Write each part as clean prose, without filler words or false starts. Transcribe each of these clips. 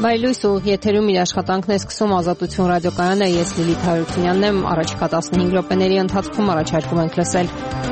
Բայլույս ուղիղ եթերում իր աշխատանքն է սկսում Ազատություն ռադիոկայանը, ես Լիլիթ Հարությունյանն եմ, առաջիկա 15 րոպեների ընթացքում առաջարկում ենք լսել։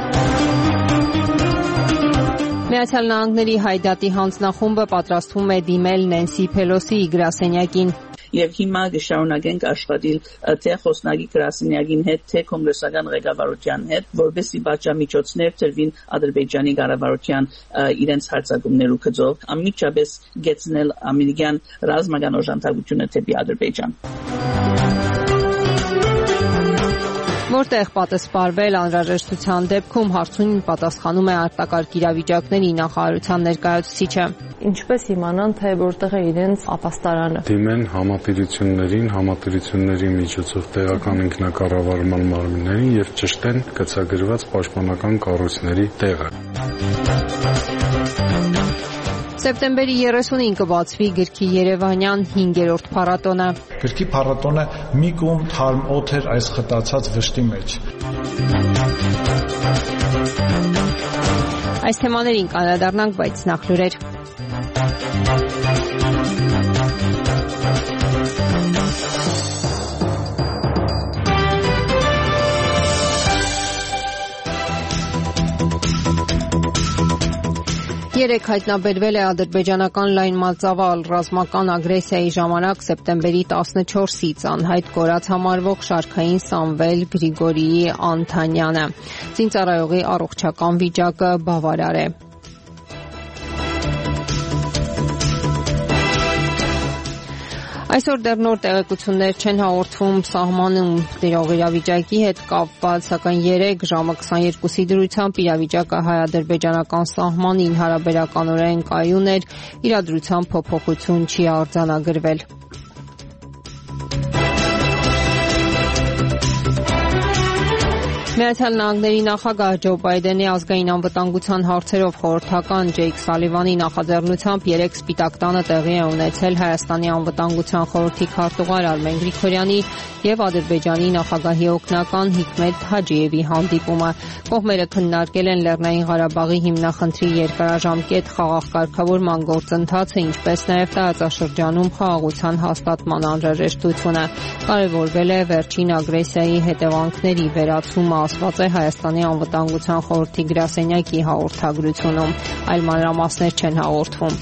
Միացյալ Նահանգների Հայդատի հանձնախումբը պատրաստվում է դիմել Նենսի Փելոսիի գրասենյակին։ Եվ հիմա կշարունակենք աշխատել թե խոսնակի գրասենյակին հետ, թե կոնգրեսական ղեկավարության հետ, որպեսզի պատժամիջոցներ տրվին Ադրբեջանի կառավարության իրենց հարձակումներու գծով, անմիջապես գեցնել ամերիկյան ռազմական օժանդակությունը դեպի Ադրբեջան։ Որտեղ պատասխանվել անհրաժեշտության դեպքում հարցին պատասխանում է արտակարգ իրավիճակների նախարարության ներկայացուցիչը։ Ինչպես իմանան, թե որտեղ է իրենց ապաստարանը։ Դիմեն համատիրությունների միջոցով տեղական ինքնակառավարման մարմիններին եւ ճշտեն գծագրված պաշտպանական կառույցների տեղը։ Սեպտեմբերի 30-ին կբացվի գրքի Երևանյան 5-րդ փառատոնը։ Գրքի փառատոնը մի կողմ թարմ օդ էր այս խտացած վշտի մեջ։ Այս թեմաներին կանդրադառնանք, բայց նախ լուրեր։ Երեկ հայտնաբերվել է ադրբեջանական լայնմածավալ ռազմական ագրեսիայի ժամանակ սեպտեմբերի 14-ից անհայտ կորած համարվող շարքային Սամվել Գրիգորիի Անթանյանը։ Զինծառայողի առողջական վիճակը բավարար է։ Այսօր դեռ նոր տեղեկություններ չեն հաղորդվում սահմանում տիրող իրավիճակի հետ կապված, սակայն երեկ ժամը 22-ի դրությամբ իրավիճակը հայ-ադրբեջանական սահմանին հարաբերականորեն կայուն էր, իրադրության փոփոխություն չի արձանագրվել։ Միացյալ Նահանգների նախագահ Ջո Բայդենի ազգային անվտանգության հարցերով խորհրդական Ջեյք Սալիվանի նախաձեռնությամբ երեկ Սպիտակ տանը տեղի է ունեցել Հայաստանի անվտանգության խորհրդի քարտուղար Արմեն Գրիգորյանի եւ Ադրբեջանի նախագահի օգնական Հիկմետ Հաջիևի հանդիպումը։ Կողմերը քննարկել են Լեռնային Ղարաբաղի հիմնախնդրի երկարաժամկետ խաղաղ կարգավորման գործընթացը, ինչպես նաեւ տարածաշրջանում խաղաղության հաստատման անհրաժեշտությունը։ Կարևորվել է վերջին ագրեսիայի հետևանքների վերացումը, ասված է Հայաստանի անվտանգության խորհրդի գրասենյակի հաղորդագրությունում։ Այլ մանրամասներ չեն հաղորդվում։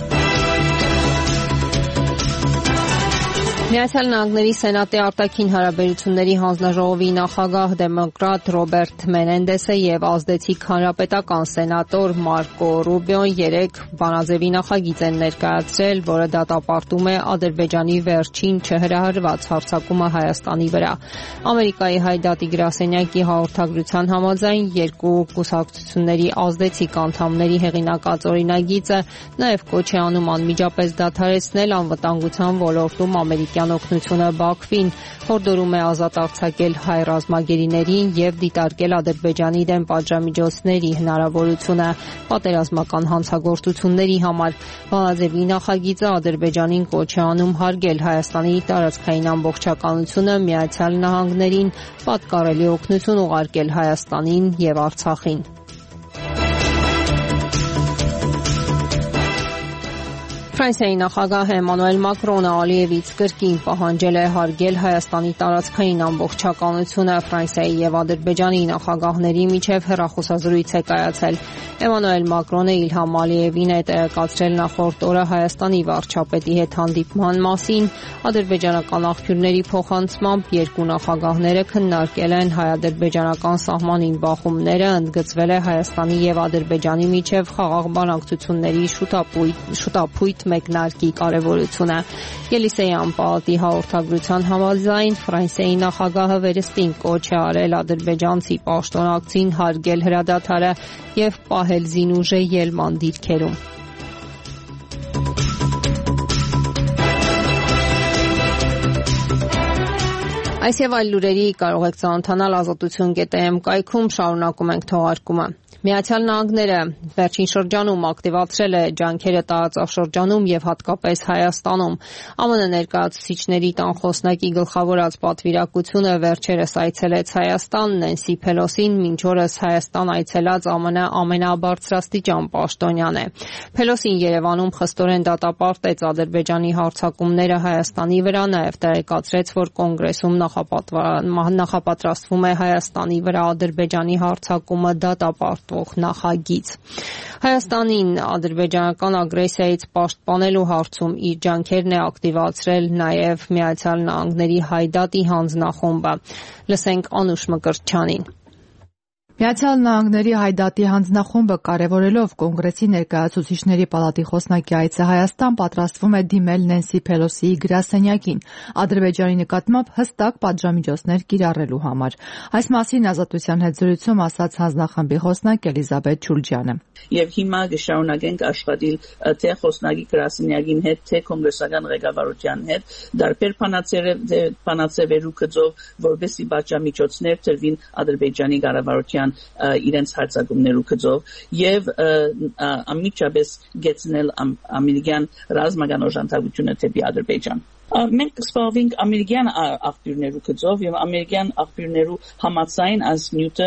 Միացյալ Նահանգների Սենատի արտաքին հարաբերությունների հանձնաժողովի նախագահ դեմոկրատ Ռոբերտ Մենենդեսը եւ ազդեցիկ հանրապետական սենատոր Մարկո Ռուբիոն երեկ բանաձևի նախագիծ են ներկայացրել, որը դատապարտում է Ադրբեջանի վերջին չհրահրված հարձակումը Հայաստանի վրա։ Ամերիկայի Հայդատի գրասենյակի հաղորդագրության համաձայն երկու կուսակցությունների ազդեցիկ անդամների հեղինակած օրինագիծը նաեւ կոչ է անում անմիջապես դադարեցնել անվտանգության ոլորտում ամերիկյան օգնությունը Բաքվին, հորդորում է ազատ արձակել հայ ռազմագերիներին եւ դիտարկել Ադրբեջանի դեմ պատժամիջոցների հնարավորությունը պատերազմական հանցագործությունների համար։ Բանաձևի նախագիծը Ադրբեջանին կոչ է անում հարգել Հայաստանի տարածքային ամբողջականությունը, Միացյալ Նահանգներին պատկառելի օգնություն ուղարկել Հայաստանին եւ Արցախին։ Ֆրանսիայի նախագահ Էմանուել Մակրոնը Ալիևից կրկին պահանջել է հարգել Հայաստանի տարածքային ամբողջականությունը։ Ֆրանսիայի եւ Ադրբեջանի նախագահների միջև հեռախոսազրույց է կայացել։ Էմանուել Մակրոնը Իլհամ Ալիևին է տեղեկացրել նախորդ օրը Հայաստանի վարչապետի հետ հանդիպման մասին։ Ադրբեջանական աղբյուրների փոխանցմամբ երկու նախագահները քննարկել են հայ-ադրբեջանական սահմանին բախումները, ընդգծվել է Հայաստանի եւ Ադրբեջանի միջև խաղաղ բանակցությունների շուտապույտ մեկնարկի կարևորությունը։ Ելիսեյան պալատի հաղորդագրության համաձայն Ֆրանսիայի նախագահը վերստին կոչ է արել ադրբեջանցի պաշտոնակցին հարգել հրադադարը եւ պահել զինուժը ելման դիրքերում։ Այս եւ այլ լուրերի կարող եք ծանոթանալ azatutun.am կայքում, շարունակում ենք թողարկումը։ Միացյալ Նահանգները վերջին շրջանում ակտիվացրել է ջանքերը տարածաշրջանում եւ հատկապես Հայաստանում։ ԱՄՆ ներկայացուցիչների տան խոսնակի գլխավորած պատվիրակությունը վերջերս այցելեց Հայաստան։ Նենսի Փելոսին մինչ օրս Հայաստան այցելած ԱՄՆ ամենաբարձրաստիճան պաշտոնյան է։ Փելոսին Երևանում խստորեն դատապարտեց Ադրբեջանի հարձակումները Հայաստանի վրա, նաեւ տեղեկացրեց, որ կոնգրեսում նախապատրաստվում է Հայաստանի վրա Ադրբեջանի հարձակումը դատապարտել նախագիծ։ Հայաստանին ադրբեջանական ագրեսիայից պաշտպանելու հարցում իր ջանքերն է ակտիվացրել նաև Միացյալ Նահանգների Հայդատի հանձնախումբը։ Լսենք Անուշ Մկրտչյանին։ Միացյալ Նահանգների Հայդատի հանձնախումբը կարևորելով կոնգրեսի ներկայացուցիչների պալատի խոսնակի այցը Հայաստան պատրաստվում է դիմել Նենսի Փելոսիի գրասենյակին Ադրբեջանի նկատմամբ հստակ պատժամիջոցներ կիրառելու համար։ Այս մասին Ազատության հետ զրույցում ասաց հանձնախմբի խոսնակ Էլիզաբեթ Չուլջյանը։ Եվ հիմա կշարունակենք աշխատել թե խոսնակի գրասենյակին հետ, թե կոնգրեսական ղեկավարության հետ, դարբեր բանացերերու գծով, որպեսզի պատժամիջոցներ տրվին Ադրբեջանի կառավարության իրենց հարձակումներու գծով եւ անմիջապես գեցնել ամերիկյան ռազմական օժանդակությունը դեպի Ադրբեջան։ Մենք կսպասենք ամերիկյան աղբյուրներու գծով եւ ամերիկյան աղբյուրներու համաձայն այս նյութը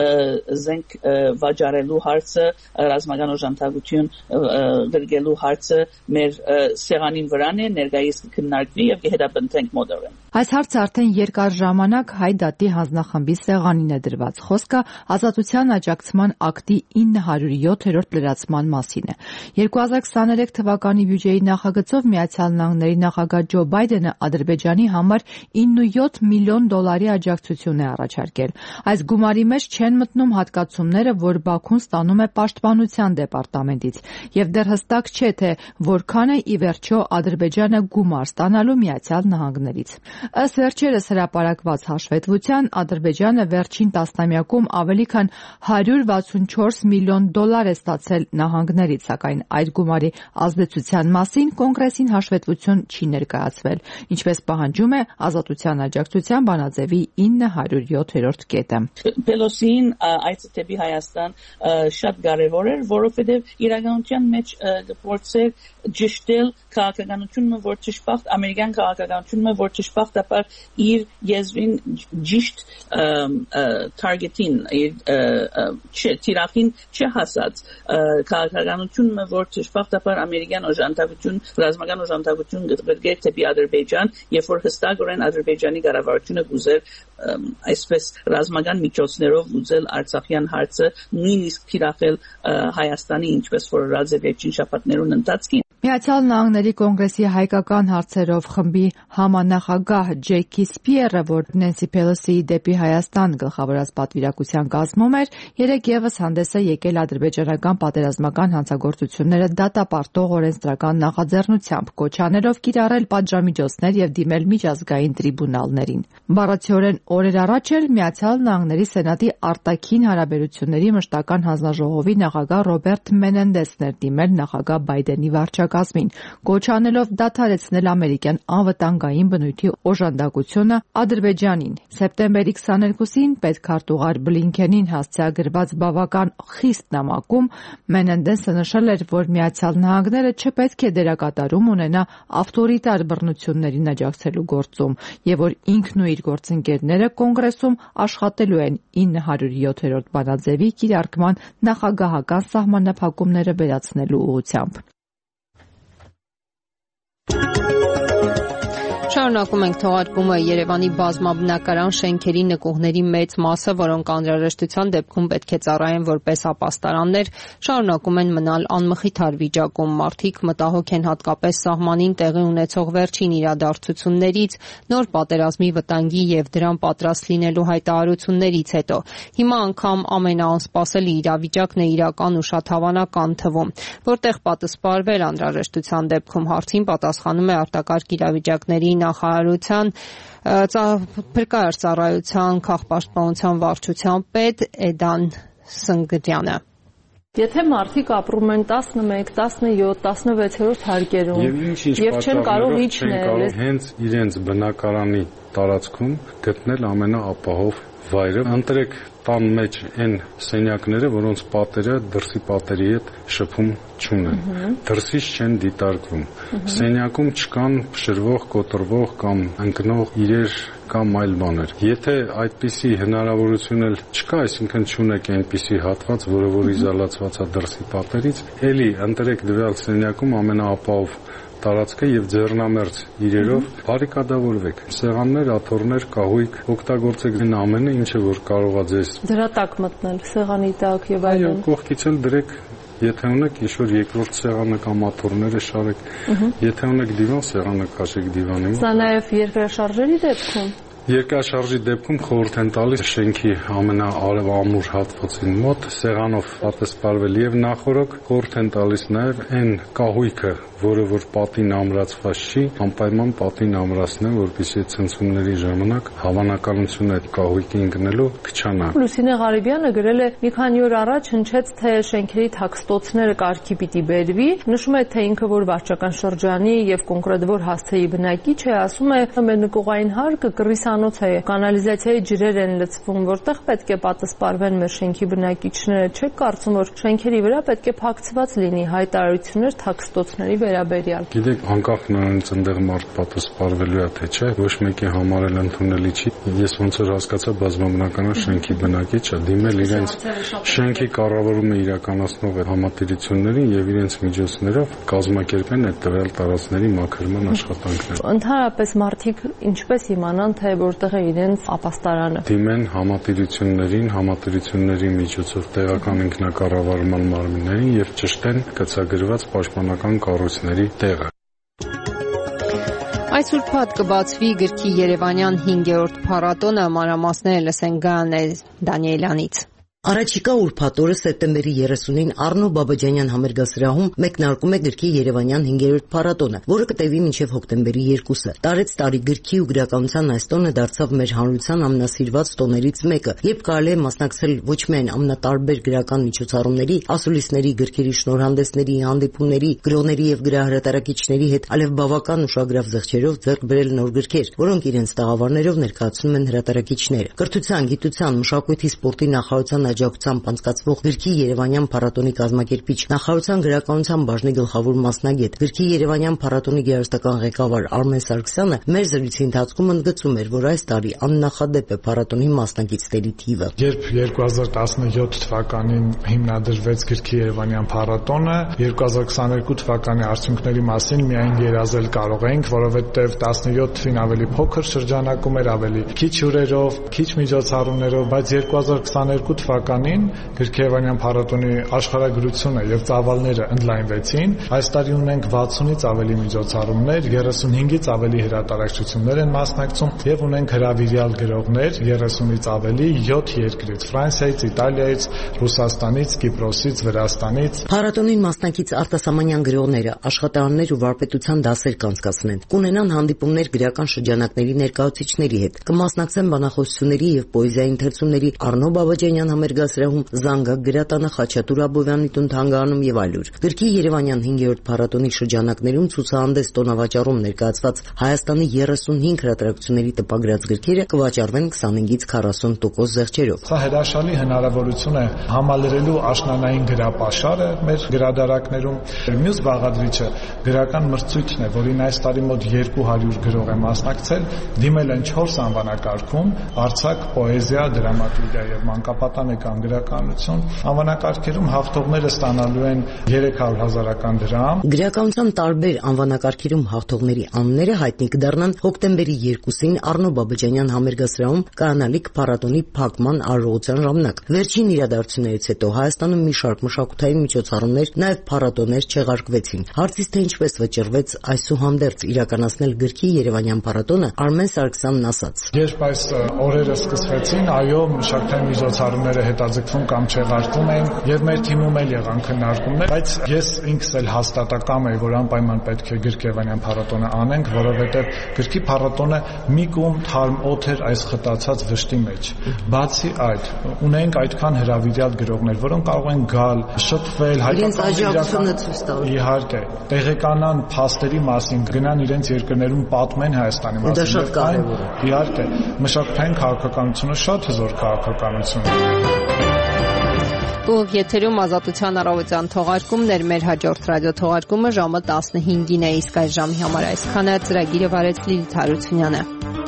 զենք վաճառելու հարցը, ռազմական օժանդակություն դրգելու հարցը մեր սեղանին վրան է, ներկայիս քննարկվի եւ կհետապնդենք մոդորեն։ Այս հարցը արդեն երկար ժամանակ Հայդատի հանձնախմբի սեղանին է դրված։ Խոսքը Ազատության աջակցման ակտի 907-րդ լրացման մասին է։ 2023 թվականի բյուջեի նախագծով Միացյալ Նահանգների նախագահ Ջո Բայդենը Ադրբեջանի համար 97 միլիոն դոլարի աջակցություն է առաջարկել։ Այս գումարի մեջ չեն մտնում հատկացումները, որ Բաքուն ստանում է Պաշտպանության դեպարտամենտից, եւ դեռ հստակ չէ, թե որքան է ի վերջո Ադրբեջանը գումար ստանալու Միացյալ Նահանգներից։ Ըստ վերջերս հրապարակված հաշվետվության, Ադրբեջանը վերջին տասնամյակում ավելի քան 164 միլիոն դոլար է ստացել նահանգներից, սակայն այդ գումարի ազդեցության մասին կոնգրեսին հաշվետվություն չի ներկայացվել, ինչպես պահանջում է Ազատության աջակցության բանաձևի 907-րդ կետը։ Պելոսին այցը դեպի Հայաստան շատ կարևոր էր, որովհետև իրականության մեջ գործեր ճշտել քաղաքականությունը, որ ճշտապահ ամերիկյան քաղաքականությունը, որ ճշտապահ իր եզվին ճիշտ target-ին, թիրախին չհասած քաղաքականությունը, որ ճշտապահ ամերիկյան օժանդակություն, ռազմական օժանդակություն գրգեր դեպի Ադրբեջան, երբ որ հստակորեն Ադրբեջանի կառավարությունը ուզեր այսպես ռազմական միջոցներով ուզել Արցախյան հարցը նույնիսկ թիրախել Հայաստանի, ինչպես որ ռազե վերջին շաբաթներուն ընթացքին։ Միացյալ Նահանգների կոնգրեսի հայկական հարցերով խմբի համանախագահ Ջեյքի Սպիերը, որ Նենսի Փելոսիի դեպի Հայաստան գլխավորած պատվիրակության կազմում էր, երեկ եւս հանդես է եկել ադրբեջանական պատերազմական հանցագործությունները դատապարտող օրենսդրական նախաձեռնությամբ, կոչանելով կիրառել պատժամիջոցներ եւ դիմել միջազգային տրիբունալներին։ Բառացիորեն օրեր առաջ էլ Միացյալ Նահանգների Սենատի արտաքին հարաբերությունների մշտական հանձնաժողովի նախագահ Ռոբերտ Մենենդեսն էր դիմել նախագահ Բայդենի վարչակազմին, կոչ անելով դադարեցնել ամերիկյան անվտանգային բնույթի օժանդակությունը Ադրբեջանին։ Սեպտեմբերի 22-ին պետքարտուղար Բլինքենին հասցեագրված բավական խիստ նամակում Մենենդեսը նշել էր, որ Միացյալ Նահանգները չպետք է դերակատարում ունենա ավտորիտար բռնություններին աջակցելու գործում եւ որ ինքն ու իր գործընկերները կոնգրեսում աշխատելու են 907-րդ բանաձևի կիրարկման նախագահական սահմանափակումները վերացնելու ուղղությամբ։ Շարունակում ենք թողարկումը Երևանի բազմաբնակարան շենքերի նկուղների մեծ մասը, որոնք անհրաժեշտության դեպքում պետք է ծառայեն որպես ապաստարաններ, շարունակում են մնալ անմխիթար վիճակում։ Մարդիկ մտահոգ են հատկապես սահմանին տեղի ունեցող վերջին իրադարձություններից, նոր պատերազմի վտանգի եւ դրան պատրաստ լինելու հայտարարություններից հետո։ Հիմա անգամ ամենաանսպասելի իրավիճակն է իրական ու շատ հավանական թվում, որտեղ պատասխանվել անհրաժեշտության դեպքում հարցին պատասխանում է արտակարգ իրավիճակների նախարարության փրկարար ծառայության քաղաքապաշտպանության վարչության պետ Էդան Սնգդյանը։ Եթե մարդիկ ապրում են 11, 17, 16-րդ հարկերում եւ չեն կարող իջնել, հենց իրենց բնակարանի տարածքում գտնել ամենաապահով վայրը, ընտրեք տան մեջ այն սենյակները, որոնց պատերը դրսի պատերի հետ շփում չունեն, դրսից չեն դիտարկվում, սենյակում չկան փշրվող, կոտրվող կամ ընկնող իրեր կամ այլ բաներ։ Եթե այդպիսի հնարավորություն էլ չկա, այսինքն չունեք այնպիսի հատված, որը իզոլացված է դրսի պատերից, էլի ընտրեք դվյալ սենյակում ամենաապահով տարածքը եւ ձեռնամերձ իրերով բարիկադավորվեք։ Սեղաններ, աթոռներ, կահույք, օգտագործեք այն ամենը, ինչը որ կարող է ձեզ դրա տակ մտնել, սեղանի տակ եւ այլն։ Այո, կողքից էլ դրեք, եթե ունեք ինչ-որ երկրորդ սեղանը կամ աթոռները շարեք, եթե ունեք դիվան, սեղանը քաշեք դիվանի մոտ։ Սա նաեւ երկրաշարժերի դեպքում Երկրաշարժի դեպքում խորհուրդ են տալիս շենքի ամենաարևամուր հատվածին մոտ սեղանով պատասպարվել եւ նախորդ խորհուրդ են տալիս նաեւ այն կահույքը, որը որ պատին ամրացված չի, անպայման պատին ամրացնեն, որպեսզի ցնցումների ժամանակ հավանականությունը այդ կահույքի ընկնելու կչանա։ Լուսինե Ղարիբյանը գրել է մի քանի օր առաջ հնչեց, թե շենքերի թաքստոցները կարգի պիտի բերվի, նշում է, թե ինքը որ վարչական շրջանի եւ կոնկրետ որ հասցեի բնակիչ է, ասում է, մեր նկողային հարկը կռվիսանոց է, կանալիզացիայի ջրեր են լցվում, որտեղ պետք է պատասպարվեն մեր շենքի բնակիչները, չեք կարծում, որ շենքերի վրա պետք է փակցված լինի հայտարարություններ թաքստոցների վերաբերյալ։ Գիտեք, անկախ նրանից այնտեղ մարդ պատասպարվելու է թե չէ, ոչ մեկի համար էլ ընդունելի չի։ Ես ոնց որ հասկացա, բազմաբնական շենքի բնակիչը դիմել իրենց շենքի կառավարումը իրականացնող համատիրություններին եւ իրենց միջոցներով կազմակերպեն այդ տվյալ տարածքների մաքրման աշխատանքները։ Ընդհանրապես մարդիկ ինչպես իմանան, թե որտեղ է իրենց ապաստարանը։ Դիմեն համատիրություններին, համատիրությունների միջոցով տեղական ինքնակառավարման մարմիններին եւ ճշտեն գծագրված պաշտպանական կառույցների տեղը։ Այս ուրբաթ կբացվի գրքի Երևանյան 5-րդ փառատոնը, մանրամասները լսենք Գանել Դանիելյանից։ Առաջիկա ուրբաթ օրը սեպտեմբերի 30-ին Առնո Բաբաջանյան համերգասրահում մեկնարկում է գրքի Երևանյան 5-րդ փառատոնը, որը կտևի մինչև հոկտեմբերի 2-ը։ Տարեց տարի գրքի ու գրականության այս տոնը դարձավ մեր հանրության ամենասիրված տոներից մեկը, երբ կարելի է մասնակցել ոչ միայն ամենատարբեր գրական միջոցառումների, ասուլիսների, գրքերի շնորհանդեսների, հանդիպումների, գրողների եւ գրահրատարակիչների հետ, այլև բավական ուշագրավ զեղչերով ձեռք բերել նոր գրքեր, որոնք իրենց տաղավարներով ներկայացնում են հրատարակիչները։ Կրթության, գիտության, մշակույթի, սպորտի նախարարության աջակցությամբ անցկացվող գրքի Երևանյան փառատոնի կազմակերպիչ, նախարարության գրականության բաժնի գլխավոր մասնագետ, գրքի Երևանյան փառատոնի գերստական ղեկավար Արմեն Սարգսյանը մեր զրույցի ընթացքում ընդգծում էր, որ այս տարի աննախադեպ է փառատոնի մասնակիցների թիվը։ Երբ 2017 թվականին հիմնադրվեց գրքի Երևանյան փառատոնը, 2022 թվականի արդյունքների մասին միայն երազել կարող էինք, որովհետև 17 թվին ավելի փոքր շրջանակում էր, ավելի քիչ հյուրերով, քիչ միջոցառումներով, բայց 2022 թվականին գրքի Երևանյան փառատոնի աշխարհագրությունը եւ ծավալները ընդլայնվեցին։ Այս տարի ունենք 60-ից ավելի միջոցառումներ, 35-ից ավելի հրատարակչություններ են մասնակցում եւ ունենք հրավիրյալ գրողներ 30-ից ավելի 7 երկրից՝ Ֆրանսիայից, Իտալիայից, Ռուսաստանից, Կիպրոսից, Վրաստանից։ Փառատոնին մասնակից արտասահմանյան գրողները աշխատարաններ ու վարպետության դասեր կանցկացնեն, կունենան հանդիպումներ գրական շրջանակների ներկայացուցիչների հետ, կմասնակցեն բանախոսությունների եւ պոեզիայի ընթերցումների Առնո Բաբաջանյան համերգասրահում, Զանգակ գրատանը, Խաչատուր Աբովյանի տուն թանգարանում եւ այլուր։ Գրքի Երևանյան 5-րդ փառատոնի շրջանակներում ցուցահանդես տոնավաճառում ներկայացված Հայաստանի 35 հրատարակությունների տպագրած գրքերը կվաճառվեն 25-ից 40% զեղչերով։ Սա հրաշալի հնարավորություն է համալրելու աշնանային գրապաշարը մեր գրադարաններում։ Մյուս բաղադրիչը գրական մրցույթն է, որին այս տարի մոտ 200 գրող է մասնակցել, դիմել են 4 անվանակարգում՝ արձակ, պոեզիա, դրամատուրգիա եւ մանկապատանեկան գրականություն։ Անվանակարգերում հաղթողները ստանալու են 300,000 դրամ։ Գրականության տարբեր անվանակարգերում հաղթողների անունները հայտնի կդառնան հոկտեմբերի 2-ին Առնո Բաբաջանյան համերգասրահում կայանալիք փառատոնի փակման արարողության ժամանակ։ Վերջին իրադարձություններից հետո Հայաստանում մի շարք մշակութային միջոցառումներ, նաեւ փառատոներ չեղարկվեցին։ Հարցից թե ինչպես վճռվեց այսուհանդերձ իրականացնել գրքի Երևանյան փառատոնը, Արմեն Սարգսյանն ասաց. Երբ այս օրերը սկսվեցին, այո, մշակութային միջոցառումները հետաձգվում կամ չեղարկվում էին եւ մեր թիմում էլ եղան քննարկումներ, բայց ես ինքս էլ հաստատակամ եմ, որ անպայման պետք է Գրիգ-Երևանյան փառատոնը անենք, որովհետեւ Գրքի փառատոնը մի կողմ թարմ օդ էր այս խտացած վշտի մեջ։ Բացի այդ, ունենք այդքան հրավիրյալ գրողներ, որոնք կարող են գալ, շփվել, հայկական իհարկե, տեղեկանան փաստերի մասին, գնան իրենց երկրներում պատմեն Հայաստանի մասին։ Դա շատ կարևոր է։ Իհարկե, մշակութային քաղաքականությունը շատ հզոր քաղաքականություն է։ Ուղիղ եթերում Ազատության առավոտյան թողարկումներ, մեր հաջորդ ռադիոթողարկումը ժամը 15-ին է, իսկ այս ժամի համար այսքանը։ Ծրագիրը վարեց Լիլիթ Հարությունյանը։